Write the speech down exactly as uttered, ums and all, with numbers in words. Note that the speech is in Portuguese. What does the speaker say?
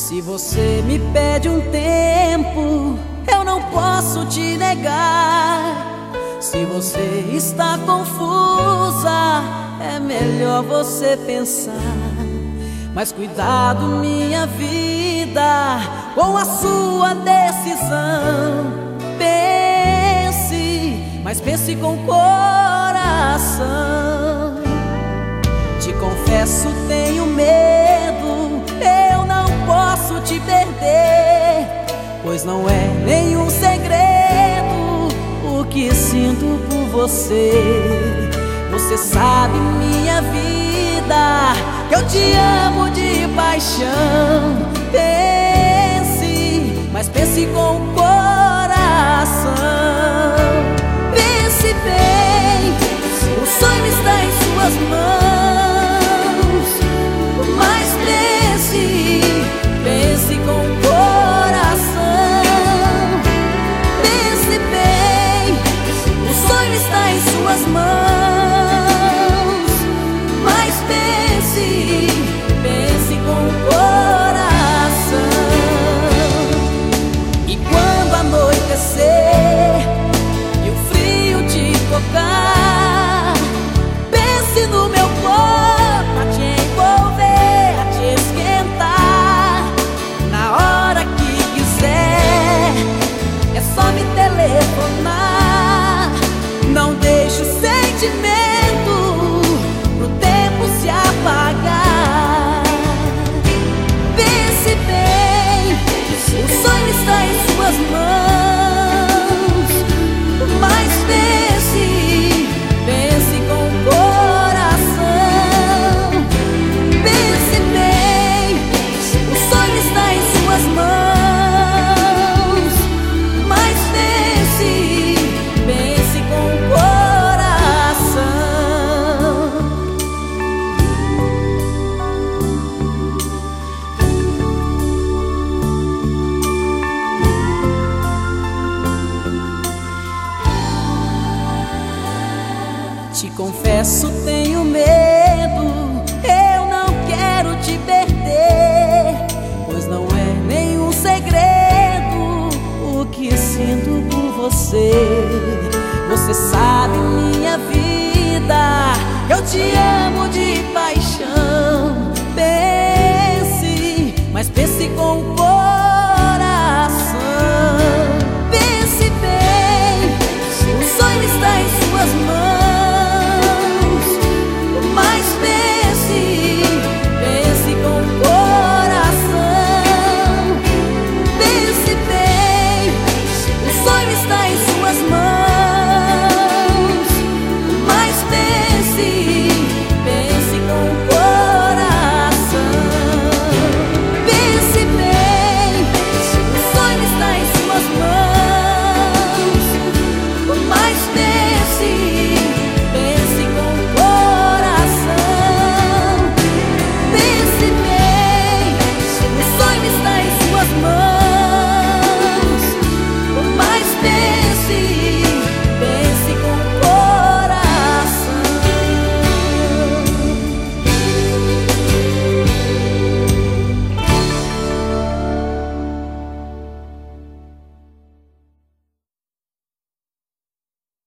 Se você me pede um tempo, eu não posso te negar. Se você está confusa, é melhor você pensar. Mas cuidado, minha vida, com a sua decisão. Pense, mas pense com coração. Te confesso, tenho medo, eu não posso te perder, pois não é nenhum segredo o que sinto por você. Você sabe, minha vida, que eu te amo de paixão. Pense, mas pense com o coração. Pense bem, o sonho está em suas mãos. Mas pense, pense com o coração. Pense bem, o sonho está em suas mãos. E o frio te tocar, pense no meu corpo a te envolver, a te esquentar. Na hora que quiser, é só me telefonar. Não deixe o sentimento pro tempo se apagar. Pense bem, o sonho está em suas mãos. Te confesso, tenho medo, eu não quero te perder, pois não é nenhum segredo o que sinto por você. Você sabe, minha vida, eu te amo de paixão. Pense, mas pense com o